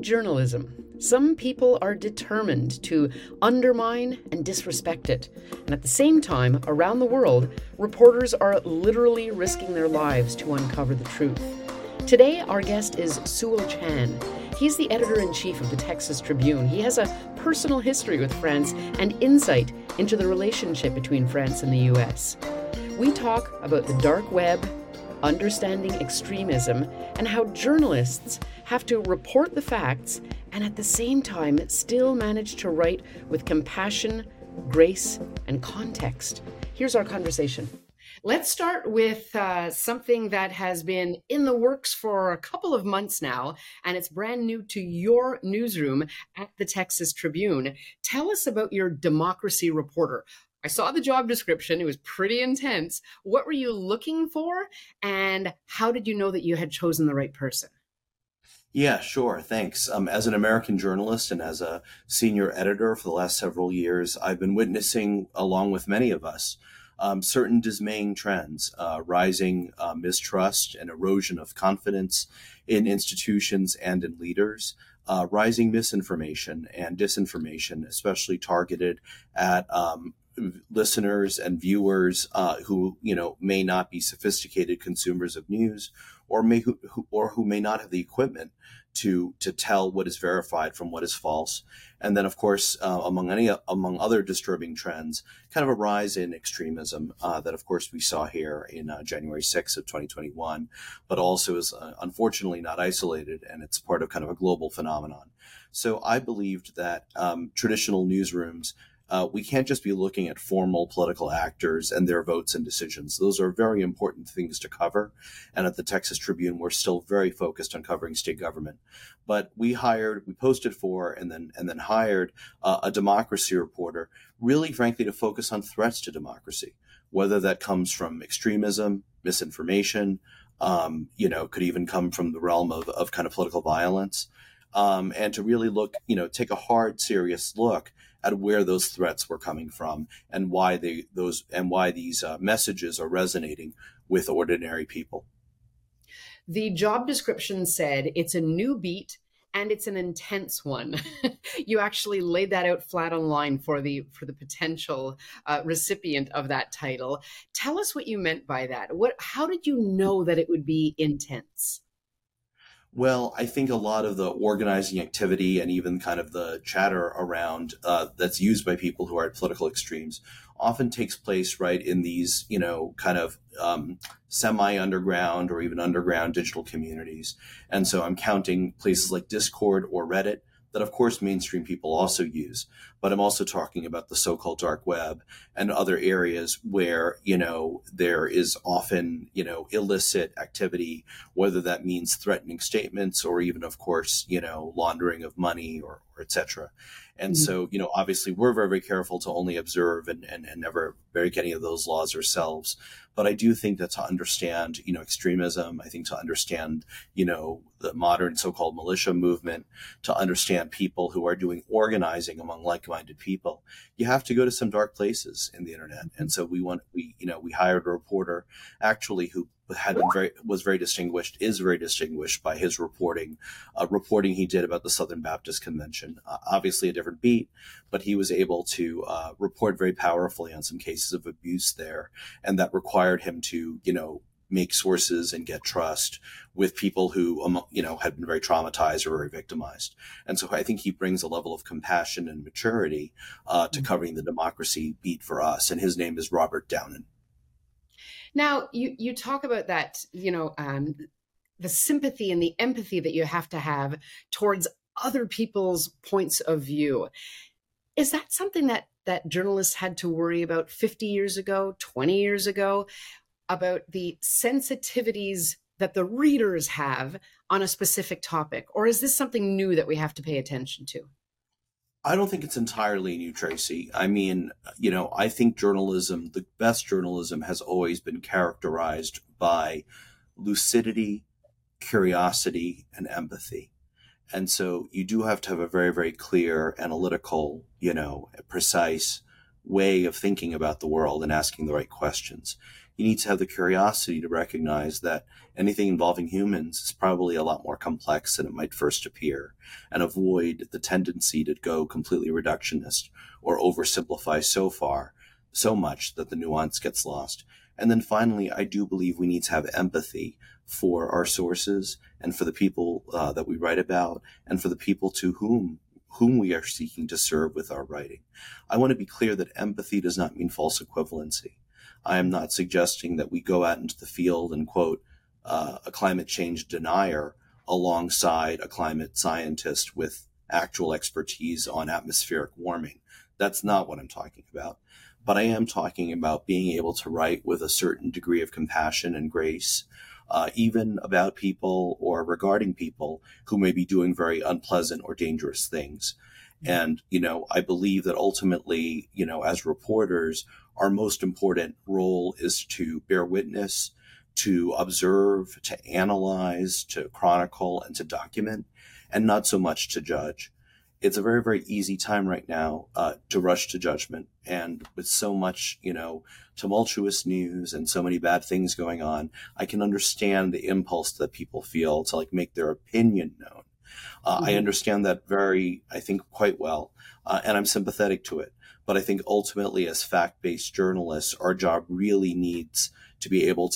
journalism, some people are determined to undermine and disrespect it. And at the same time, around the world, reporters are literally risking their lives to uncover the truth. Today, our guest is Sewell Chan. He's the editor-in-chief of the Texas Tribune. He has a personal history with France and insight into the relationship between France and the U.S. We talk about the dark web, understanding extremism, and how journalists have to report the facts and at the same time still manage to write with compassion, grace, and context. Here's our conversation. Let's start with something that has been in the works for a couple of months now, and it's brand new to your newsroom at the Texas Tribune. Tell us about your democracy reporter. I saw the job description. It was pretty intense. What were you looking for, and how did you know that you had chosen the right person? Yeah, sure. Thanks. As an American journalist and as a senior editor for the last several years, I've been witnessing, along with many of us, certain dismaying trends, rising mistrust and erosion of confidence in institutions and in leaders, rising misinformation and disinformation, especially targeted at listeners and viewers who may not be sophisticated consumers of news, or who may not have the equipment to tell what is verified from what is false. And then, of course, among other disturbing trends, kind of a rise in extremism that, of course, we saw here in January 6th of 2021, but also is unfortunately not isolated, and it's part of kind of a global phenomenon. So I believed that traditional newsrooms, we can't just be looking at formal political actors and their votes and decisions. Those are very important things to cover. And at the Texas Tribune, we're still very focused on covering state government. But we posted for and then hired a democracy reporter, really, frankly, to focus on threats to democracy, whether that comes from extremism, misinformation, could even come from the realm of kind of political violence, and to really take a hard, serious look at where those threats were coming from and why these messages are resonating with ordinary people. The job description said it's a new beat and it's an intense one. You actually laid that out flat online for the potential recipient of that title. Tell us what you meant by that. How did you know that it would be intense? Well, I think a lot of the organizing activity and even kind of the chatter around that's used by people who are at political extremes often takes place right in these, kind of semi-underground or even underground digital communities. And so I'm counting places like Discord or Reddit that, of course, mainstream people also use. But I'm also talking about the so-called dark web and other areas where, there is often, illicit activity, whether that means threatening statements or even, of course, laundering of money or et cetera. And so, obviously, we're very, very careful to only observe and never break any of those laws ourselves. But I do think that to understand, extremism, I think to understand, the modern so-called militia movement, to understand people who are doing organizing among like-minded people, you have to go to some dark places in the internet. And so we hired a reporter actually who is very distinguished by his reporting he did about the Southern Baptist Convention. Obviously a different beat, but he was able to report very powerfully on some cases of abuse there, and that required him to, make sources and get trust with people who, had been very traumatized or very victimized. And so I think he brings a level of compassion and maturity to covering the democracy beat for us. And his name is Robert Downen. Now, you talk about that, the sympathy and the empathy that you have to have towards other people's points of view. Is that something that journalists had to worry about 50 years ago, 20 years ago, about the sensitivities that the readers have on a specific topic? Or is this something new that we have to pay attention to? I don't think it's entirely new, Tracy. I mean, I think journalism, the best journalism, has always been characterized by lucidity, curiosity, and empathy. And so you do have to have a very, very clear, analytical, precise way of thinking about the world and asking the right questions. you need to have the curiosity to recognize that anything involving humans is probably a lot more complex than it might first appear, and avoid the tendency to go completely reductionist or oversimplify so much that the nuance gets lost. And then finally, I do believe we need to have empathy for our sources and for the people that we write about, and for the people to whom we are seeking to serve with our writing. I want to be clear that empathy does not mean false equivalency. I am not suggesting that we go out into the field and quote a climate change denier alongside a climate scientist with actual expertise on atmospheric warming. That's not what I'm talking about. But I am talking about being able to write with a certain degree of compassion and grace, even about people or regarding people who may be doing very unpleasant or dangerous things. And, I believe that ultimately, as reporters, our most important role is to bear witness, to observe, to analyze, to chronicle, and to document, and not so much to judge. It's a very, very easy time right now to rush to judgment. And with so much, tumultuous news and so many bad things going on, I can understand the impulse that people feel to make their opinion known. I understand that I think quite well, and I'm sympathetic to it. But I think ultimately, as fact-based journalists, our job really needs to be able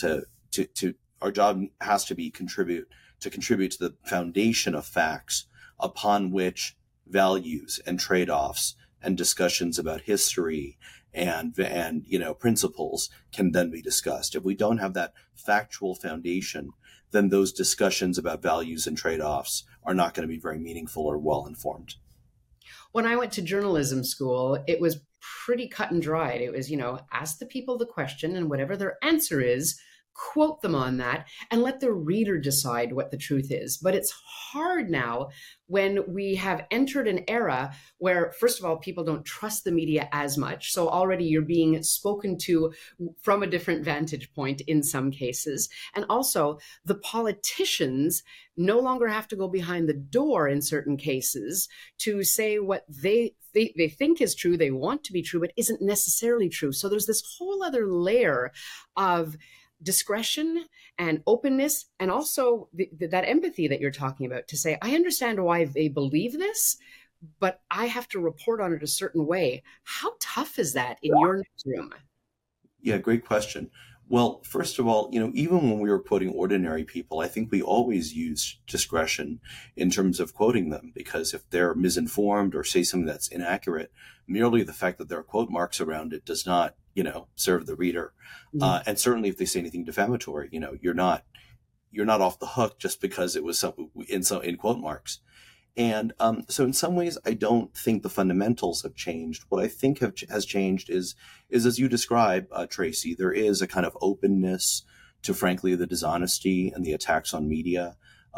our job has to be contribute to the foundation of facts upon which values and trade-offs and discussions about history and principles can then be discussed. If we don't have that factual foundation, then those discussions about values and trade-offs are not going to be very meaningful or well-informed. When I went to journalism school, it was pretty cut and dried. It was, ask the people the question, and whatever their answer is, quote them on that and let the reader decide what the truth is. But it's hard now when we have entered an era where, first of all, people don't trust the media as much. So already you're being spoken to from a different vantage point in some cases. And also the politicians no longer have to go behind the door in certain cases to say what they think is true, they want to be true, but isn't necessarily true. So there's this whole other layer of discretion and openness, and also that empathy that you're talking about, to say, I understand why they believe this, but I have to report on it a certain way. How tough is that in your newsroom? Yeah, great question. Well, first of all, even when we were quoting ordinary people, I think we always use discretion in terms of quoting them, because if they're misinformed or say something that's inaccurate, merely the fact that there are quote marks around it does not, serve the reader. And certainly if they say anything defamatory, you're not off the hook just because it was in quote marks. And so in some ways, I don't think the fundamentals have changed. What I think has changed is as you describe, Tracy, there is a kind of openness to, frankly, the dishonesty and the attacks on media.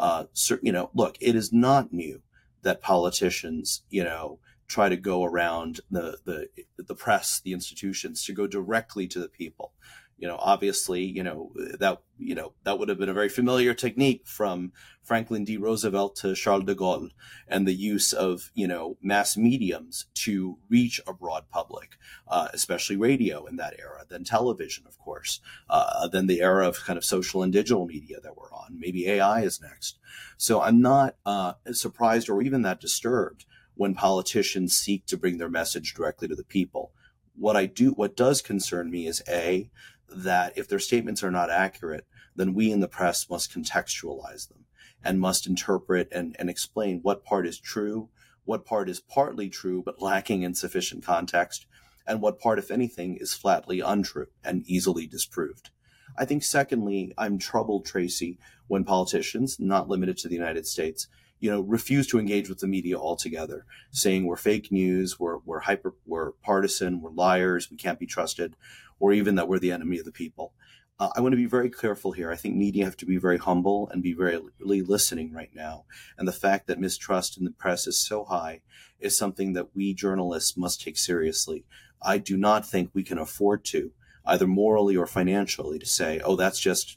Look, it is not new that politicians, try to go around the press, the institutions, to go directly to the people. Obviously, that would have been a very familiar technique from Franklin D. Roosevelt to Charles de Gaulle, and the use of, mass mediums to reach a broad public, especially radio in that era, then television, of course, then the era of kind of social and digital media that we're on. Maybe AI is next. So I'm not surprised or even that disturbed when politicians seek to bring their message directly to the people. What does concern me is that if their statements are not accurate, then we in the press must contextualize them and must interpret and explain what part is true, what part is partly true but lacking in sufficient context, and what part, if anything, is flatly untrue and easily disproved. I think, secondly, I'm troubled, Tracy, when politicians, not limited to the United States, refuse to engage with the media altogether, saying we're fake news, we're partisan, we're liars, we can't be trusted, or even that we're the enemy of the people. I want to be very careful here. I think media have to be very humble and be very really listening right now. And the fact that mistrust in the press is so high is something that we journalists must take seriously. I do not think we can afford to, either morally or financially, to say, oh, that's just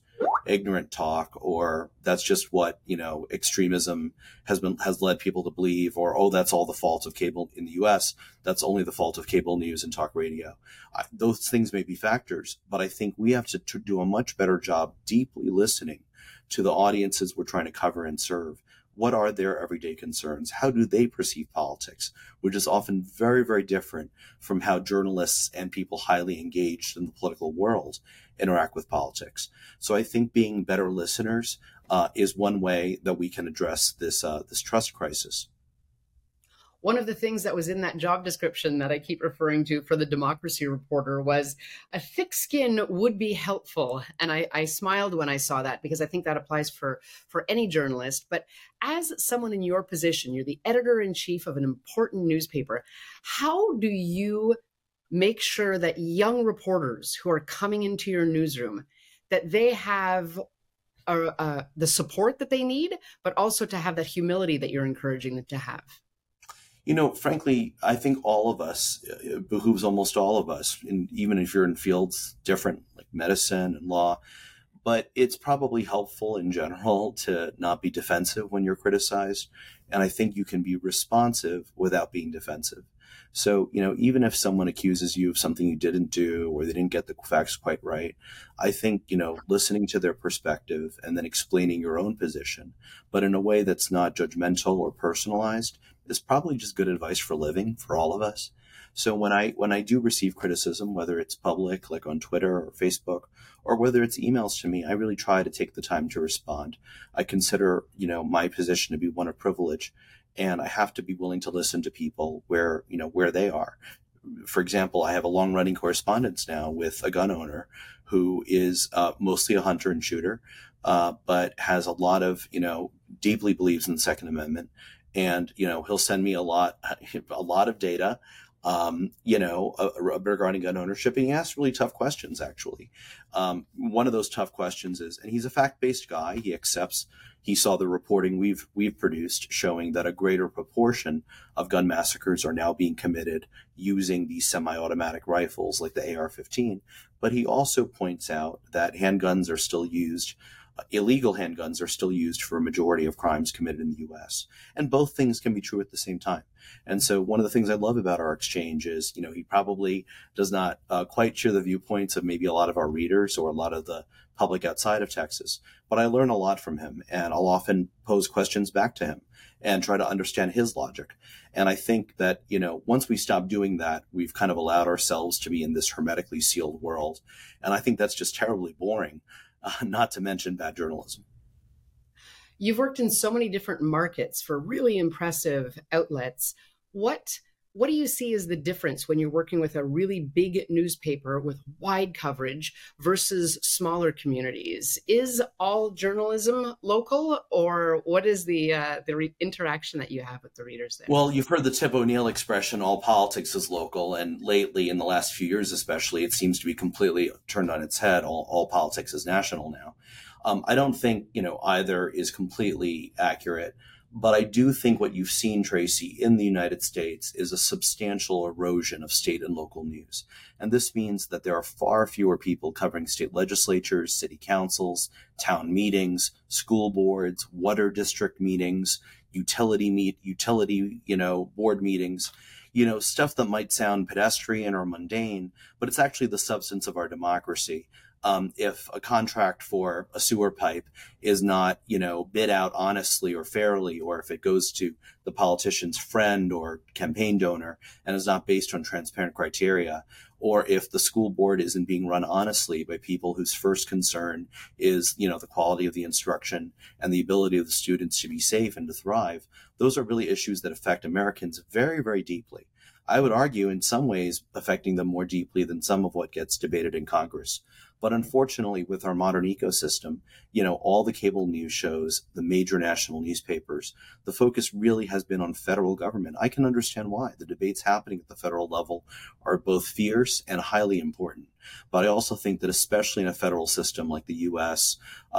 ignorant talk, or that's just what, extremism has led people to believe, or, oh, that's all the fault of cable in the US. That's only the fault of cable news and talk radio. Those things may be factors, but I think we have to do a much better job deeply listening to the audiences we're trying to cover and serve. What are their everyday concerns? How do they perceive politics? Which is often very, very different from how journalists and people highly engaged in the political world interact with politics. So I think being better listeners is one way that we can address this trust crisis. One of the things that was in that job description that I keep referring to for the democracy reporter was a thick skin would be helpful. And I smiled when I saw that, because I think that applies for any journalist. But as someone in your position, you're the editor-in-chief of an important newspaper. How do you make sure that young reporters who are coming into your newsroom, that they have the support that they need, but also to have that humility that you're encouraging them to have? Frankly, I think all of us, it behooves almost all of us, even if you're in fields different, like medicine and law, but it's probably helpful in general to not be defensive when you're criticized. And I think you can be responsive without being defensive. So, even if someone accuses you of something you didn't do, or they didn't get the facts quite right, I think, listening to their perspective and then explaining your own position, but in a way that's not judgmental or personalized, is probably just good advice for living for all of us. So when I do receive criticism, whether it's public, like on Twitter or Facebook, or whether it's emails to me, I really try to take the time to respond. I consider, my position to be one of privilege, and I have to be willing to listen to people where they are. For example, I have a long running correspondence now with a gun owner who is mostly a hunter and shooter, but has a lot of, deeply believes in the Second Amendment. And, he'll send me a lot of data, regarding gun ownership. And he asks really tough questions, actually. One of those tough questions is, and he's a fact-based guy. He saw the reporting we've produced showing that a greater proportion of gun massacres are now being committed using these semi-automatic rifles like the AR-15. But he also points out that handguns are still used. Illegal handguns are still used for a majority of crimes committed in the U.S. And both things can be true at the same time. And so one of the things I love about our exchange is, he probably does not quite share the viewpoints of maybe a lot of our readers or a lot of the public outside of Texas, but I learn a lot from him, and I'll often pose questions back to him and try to understand his logic. And I think that, once we stop doing that, we've kind of allowed ourselves to be in this hermetically sealed world. And I think that's just terribly boring. Not to mention bad journalism. You've worked in so many different markets for really impressive outlets. What do you see as the difference when you're working with a really big newspaper with wide coverage versus smaller communities? Is all journalism local, or what is the interaction that you have with the readers there? Well, you've heard the Tip O'Neill expression, all politics is local. And lately, in the last few years especially, it seems to be completely turned on its head. All politics is national now. I don't think, either is completely accurate. But I do think what you've seen, Tracy, in the United States is a substantial erosion of state and local news. And this means that there are far fewer people covering state legislatures, city councils, town meetings, school boards, water district meetings, utility board meetings, stuff that might sound pedestrian or mundane, but it's actually the substance of our democracy. If a contract for a sewer pipe is not, bid out honestly or fairly, or if it goes to the politician's friend or campaign donor and is not based on transparent criteria, or if the school board isn't being run honestly by people whose first concern is, the quality of the instruction and the ability of the students to be safe and to thrive, those are really issues that affect Americans very, very deeply. I would argue in some ways affecting them more deeply than some of what gets debated in Congress. But unfortunately, with our modern ecosystem, all the cable news shows, the major national newspapers, the focus really has been on federal government. I can understand why. The debates happening at the federal level are both fierce and highly important. But I also think that especially in a federal system like the US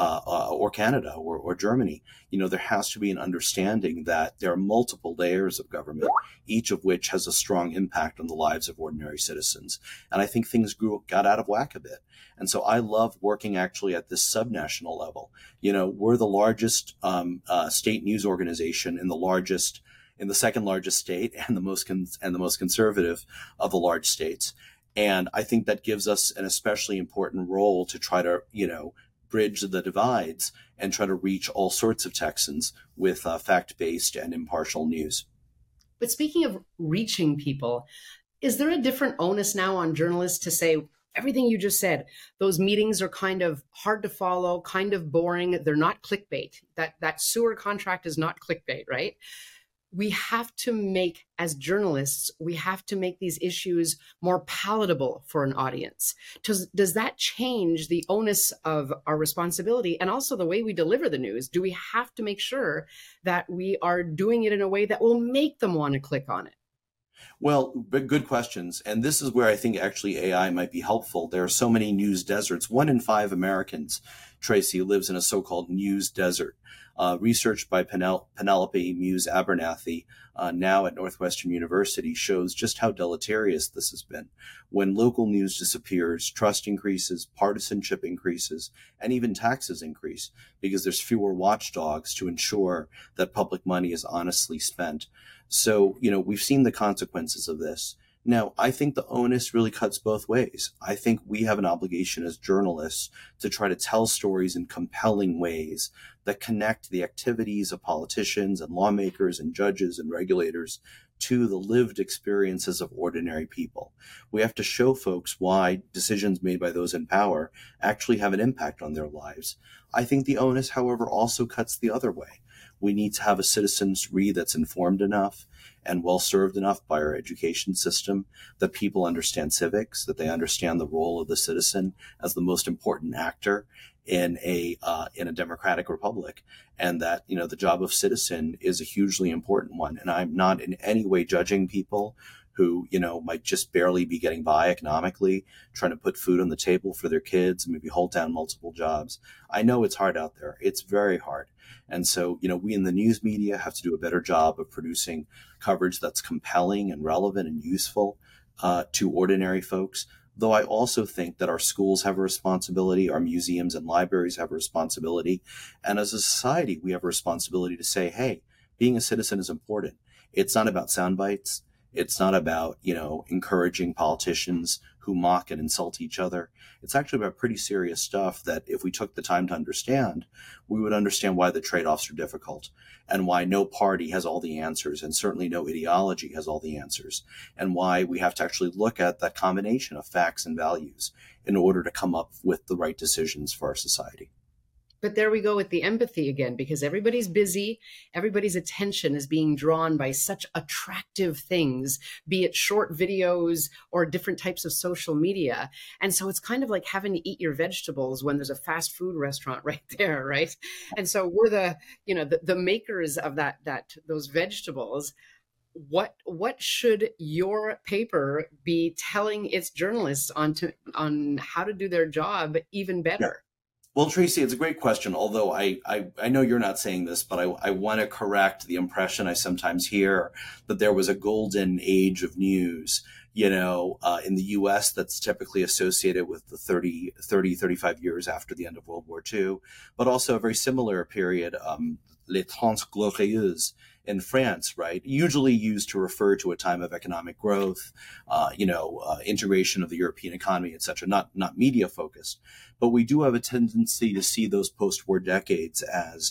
or Canada or Germany, there has to be an understanding that there are multiple layers of government, each of which has a strong impact on the lives of ordinary citizens. And I think things got out of whack a bit. And so I love working actually at this subnational level. We're the largest state news organization in the second largest state and the most conservative of the large states. And I think that gives us an especially important role to try to, bridge the divides and try to reach all sorts of Texans with fact-based and impartial news. But speaking of reaching people, is there a different onus now on journalists to say everything you just said? Those meetings are kind of hard to follow, kind of boring. They're not clickbait. That sewer contract is not clickbait, right? We have to make, as journalists, we have to make these issues more palatable for an audience. Does that change the onus of our responsibility and also the way we deliver the news? Do we have to make sure that we are doing it in a way that will make them want to click on it? Well, good questions. And this is where I think actually AI might be helpful. There are so many news deserts. 1 in 5 Americans, Tracy, lives in a so-called news desert. Research by Penelope Muse Abernathy, now at Northwestern University, shows just how deleterious this has been. When local news disappears, trust increases, partisanship increases, and even taxes increase because there's fewer watchdogs to ensure that public money is honestly spent. So, we've seen the consequences of this. Now, I think the onus really cuts both ways. I think we have an obligation as journalists to try to tell stories in compelling ways that connect the activities of politicians and lawmakers and judges and regulators to the lived experiences of ordinary people. We have to show folks why decisions made by those in power actually have an impact on their lives. I think the onus, however, also cuts the other way. We need to have a citizenry that's informed enough and well-served enough by our education system that people understand civics, that they understand the role of the citizen as the most important actor in a democratic republic, and that the job of citizen is a hugely important one. And I'm not in any way judging people who might just barely be getting by economically, trying to put food on the table for their kids, maybe hold down multiple jobs. I know it's hard out there. It's very hard. And so, we in the news media have to do a better job of producing coverage that's compelling and relevant and useful to ordinary folks. Though I also think that our schools have a responsibility, our museums and libraries have a responsibility. And as a society, we have a responsibility to say, hey, being a citizen is important. It's not about sound bites. It's not about, encouraging politicians who mock and insult each other. It's actually about pretty serious stuff that if we took the time to understand, we would understand why the trade-offs are difficult and why no party has all the answers and certainly no ideology has all the answers, and why we have to actually look at that combination of facts and values in order to come up with the right decisions for our society. But there we go with the empathy again, because everybody's busy. Everybody's attention is being drawn by such attractive things, be it short videos or different types of social media. And so it's kind of like having to eat your vegetables when there's a fast food restaurant right there, right? And so we're the makers of those vegetables. What should your paper be telling its journalists on how to do their job even better? Well, Tracy, it's a great question, although I know you're not saying this, but I want to correct the impression I sometimes hear that there was a golden age of news, in the U.S. that's typically associated with the 35 years after the end of World War II, but also a very similar period, Les Trente Glorieuses in France, right? Usually used to refer to a time of economic growth, integration of the European economy, et cetera, not media focused. But we do have a tendency to see those post-war decades as,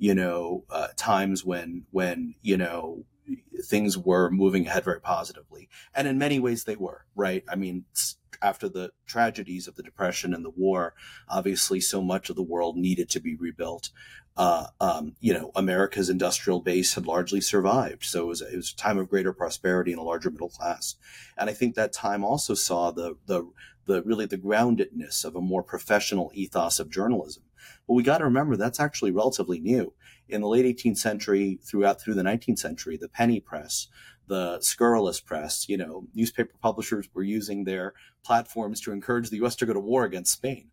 times when things were moving ahead very positively. And in many ways they were, right? I mean, after the tragedies of the Depression and the war, obviously so much of the world needed to be rebuilt. America's industrial base had largely survived. So it was a time of greater prosperity and a larger middle class. And I think that time also saw the groundedness of a more professional ethos of journalism. But we got to remember that's actually relatively new. in the late 18th century, through the 19th century, the penny press, the scurrilous press, newspaper publishers were using their platforms to encourage the U.S. to go to war against Spain.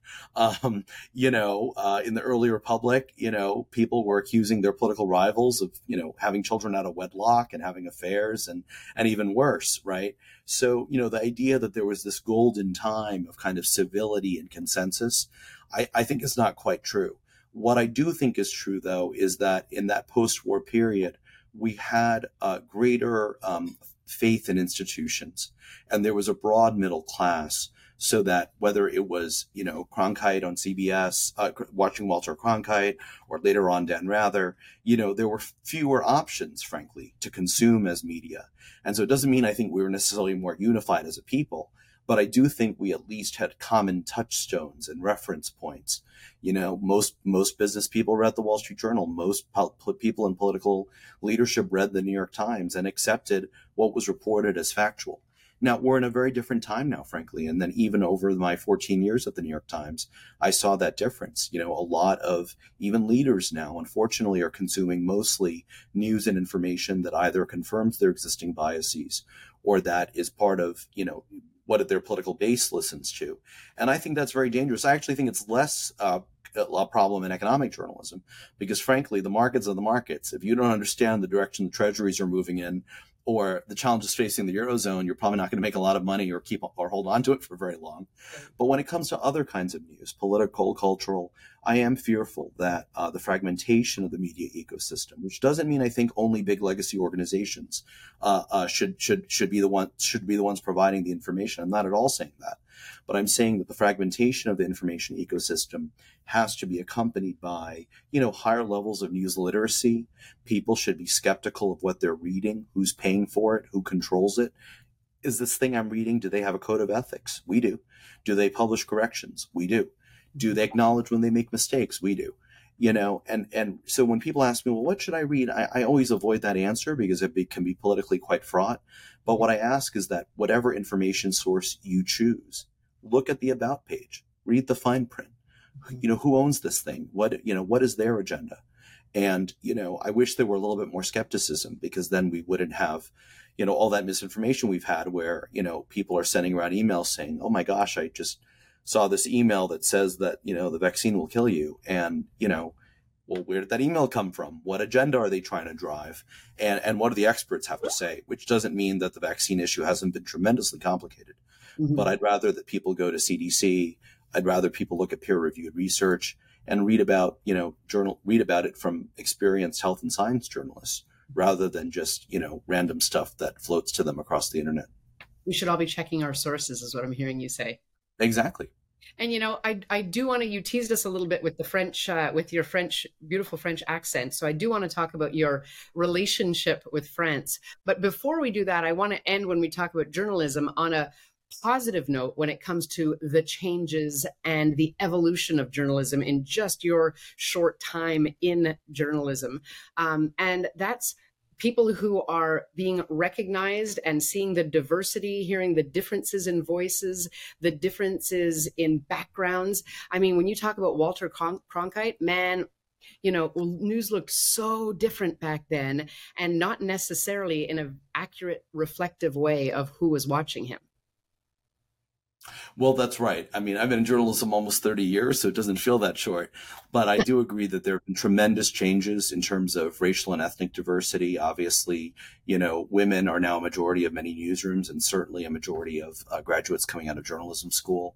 In the early republic, people were accusing their political rivals of, having children out of wedlock and having affairs and even worse, right? So, the idea that there was this golden time of kind of civility and consensus, I think is not quite true. What I do think is true, though, is that in that post-war period, we had a greater faith in institutions, and there was a broad middle class, so that whether it was, Cronkite on CBS, watching Walter Cronkite, or later on Dan Rather, there were fewer options, frankly, to consume as media. And so it doesn't mean I think we were necessarily more unified as a people, but I do think we at least had common touchstones and reference points. Most business people read the Wall Street Journal. Most people in political leadership read the New York Times and accepted what was reported as factual. Now, we're in a very different time now, frankly. And then even over my 14 years at the New York Times, I saw that difference. A lot of even leaders now, unfortunately, are consuming mostly news and information that either confirms their existing biases or that is part of, what their political base listens to. And I think that's very dangerous. I actually think it's less a problem in economic journalism because, frankly, the markets are the markets. If you don't understand the direction the treasuries are moving in or the challenges facing the Eurozone, you're probably not going to make a lot of money or hold on to it for very long. But when it comes to other kinds of news, political, cultural, I am fearful that the fragmentation of the media ecosystem, which doesn't mean I think only big legacy organizations should be the ones providing the information. I'm not at all saying that, but I'm saying that the fragmentation of the information ecosystem has to be accompanied by, higher levels of news literacy. People should be skeptical of what they're reading, who's paying for it, who controls it. Is this thing I'm reading, do they have a code of ethics? We do. Do they publish corrections? We do. Do they acknowledge when they make mistakes? We do. And so when people ask me, well, what should I read? I always avoid that answer because it can be politically quite fraught. But what I ask is that whatever information source you choose, look at the about page, read the fine print. Who owns this thing? What is their agenda? And, I wish there were a little bit more skepticism because then we wouldn't have, all that misinformation we've had where, people are sending around emails saying, oh my gosh, I just saw this email that says that, the vaccine will kill you. And, well, where did that email come from? What agenda are they trying to drive? And what do the experts have to say? Which doesn't mean that the vaccine issue hasn't been tremendously complicated. Mm-hmm. But I'd rather that people go to CDC. I'd rather people look at peer-reviewed research and read about it from experienced health and science journalists rather than just, random stuff that floats to them across the internet. We should all be checking our sources is what I'm hearing you say. Exactly. And, I do want to, you teased us a little bit with the French, with your beautiful French accent. So I do want to talk about your relationship with France. But before we do that, I want to end when we talk about journalism on a positive note when it comes to the changes and the evolution of journalism in just your short time in journalism. And that's people who are being recognized and seeing the diversity, hearing the differences in voices, the differences in backgrounds. I mean, when you talk about Walter Cronkite, man, news looked so different back then and not necessarily in an accurate, reflective way of who was watching him. Well, that's right. I mean, I've been in journalism almost 30 years, so it doesn't feel that short. But I do agree that there have been tremendous changes in terms of racial and ethnic diversity. Obviously, women are now a majority of many newsrooms and certainly a majority of graduates coming out of journalism school.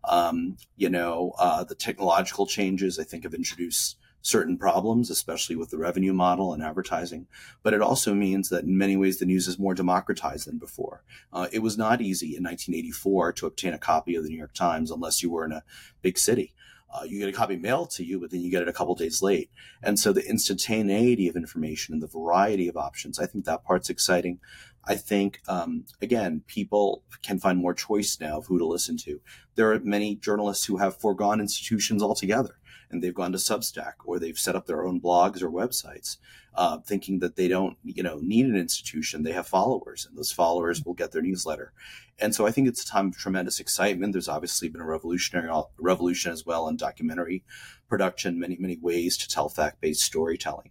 The technological changes, I think, have introduced certain problems, especially with the revenue model and advertising. But it also means that in many ways, the news is more democratized than before. It was not easy in 1984 to obtain a copy of the New York Times unless you were in a big city. You get a copy mailed to you, but then you get it a couple days late. And so the instantaneity of information and the variety of options, I think that part's exciting. I think, again, people can find more choice now of who to listen to. There are many journalists who have foregone institutions altogether, and they've gone to Substack or they've set up their own blogs or websites, thinking that they don't, need an institution. They have followers, and those followers will get their newsletter. And so I think it's a time of tremendous excitement. There's obviously been a revolution as well in documentary production, many ways to tell fact-based storytelling.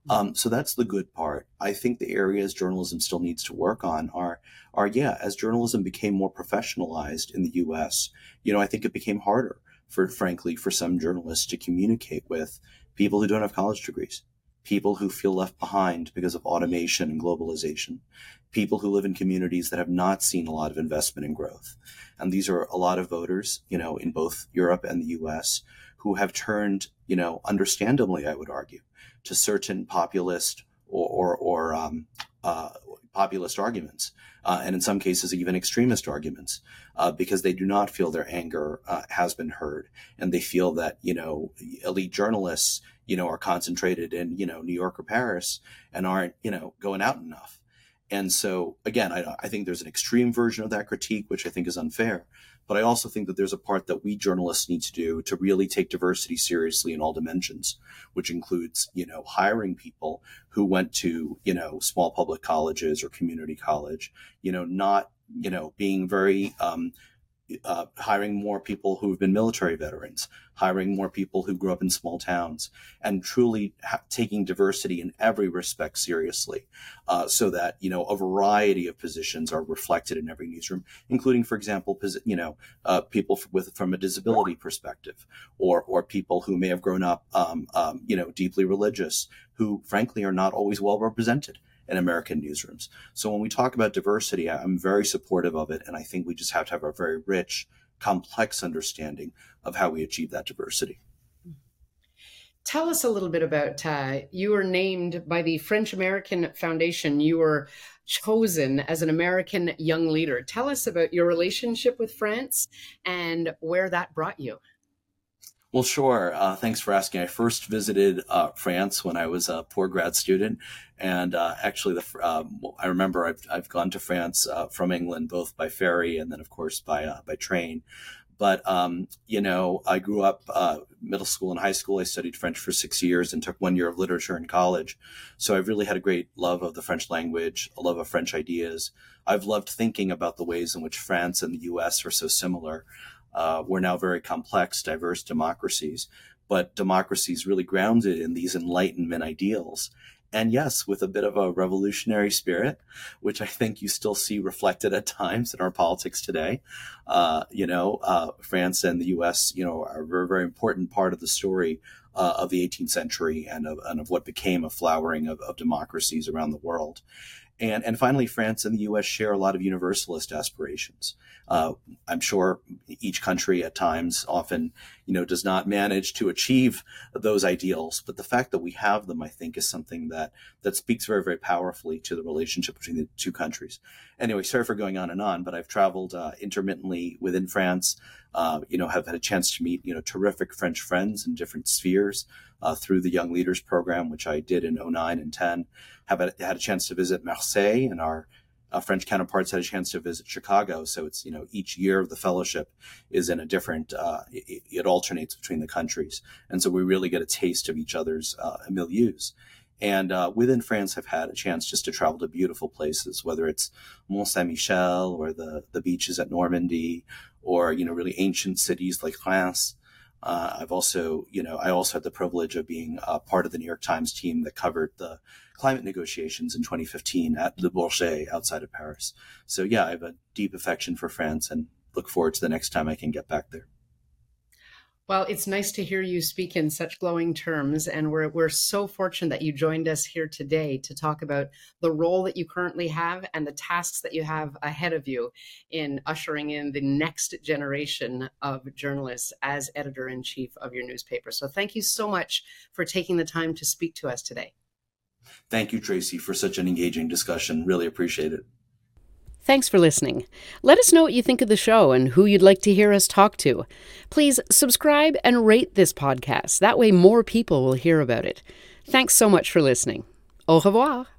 So that's the good part. I think the areas journalism still needs to work on are as journalism became more professionalized in the U.S., I think it became harder frankly, for some journalists to communicate with people who don't have college degrees, people who feel left behind because of automation and globalization, people who live in communities that have not seen a lot of investment and growth. And these are a lot of voters, in both Europe and the U.S. who have turned, understandably, I would argue, to certain populist or populist arguments, and in some cases even extremist arguments, because they do not feel their anger has been heard, and they feel that elite journalists are concentrated in New York or Paris and aren't going out enough. And so again, I think there's an extreme version of that critique, which I think is unfair. But I also think that there's a part that we journalists need to do to really take diversity seriously in all dimensions, which includes, hiring people who went to, small public colleges or community college, not, being very, hiring more people who've been military veterans, hiring more people who grew up in small towns, and truly taking diversity in every respect seriously, so that, a variety of positions are reflected in every newsroom, including, for example, people from a disability perspective, or people who may have grown up, deeply religious, who frankly are not always well represented in American newsrooms. So when we talk about diversity, I'm very supportive of it. And I think we just have to have a very rich, complex understanding of how we achieve that diversity. Tell us a little bit about, you were named by the French American Foundation. You were chosen as an American young leader. Tell us about your relationship with France and where that brought you. Well, sure. Thanks for asking. I first visited France when I was a poor grad student. And actually, I remember I've gone to France from England, both by ferry and then, of course, by train. But, I grew up middle school and high school. I studied French for 6 years and took 1 year of literature in college. So I've really had a great love of the French language, a love of French ideas. I've loved thinking about the ways in which France and the U.S. are so similar. We're now very complex, diverse democracies, but democracies really grounded in these Enlightenment ideals. And yes, with a bit of a revolutionary spirit, which I think you still see reflected at times in our politics today. France and the U.S., are a very, very important part of the story of the 18th century and of what became a flowering of democracies around the world. And finally, France and the U.S. share a lot of universalist aspirations. I'm sure each country at times often, does not manage to achieve those ideals. But the fact that we have them, I think, is something that speaks very, very powerfully to the relationship between the two countries. Anyway, sorry for going on, but I've traveled intermittently within France, have had a chance to meet, terrific French friends in different spheres through the Young Leaders Program, which I did in 2009 and 2010. Had a chance to visit Marseille, and our French counterparts had a chance to visit Chicago. So it's, each year of the fellowship is in a different, it alternates between the countries. And so we really get a taste of each other's milieus. And within France, I've had a chance just to travel to beautiful places, whether it's Mont Saint-Michel or the beaches at Normandy, or, really ancient cities like Reims. I also had the privilege of being part of the New York Times team that covered the climate negotiations in 2015 at Le Bourget outside of Paris. So yeah, I have a deep affection for France and look forward to the next time I can get back there. Well, it's nice to hear you speak in such glowing terms, and we're so fortunate that you joined us here today to talk about the role that you currently have and the tasks that you have ahead of you in ushering in the next generation of journalists as editor-in-chief of your newspaper. So thank you so much for taking the time to speak to us today. Thank you, Tracy, for such an engaging discussion. Really appreciate it. Thanks for listening. Let us know what you think of the show and who you'd like to hear us talk to. Please subscribe and rate this podcast. That way more people will hear about it. Thanks so much for listening. Au revoir.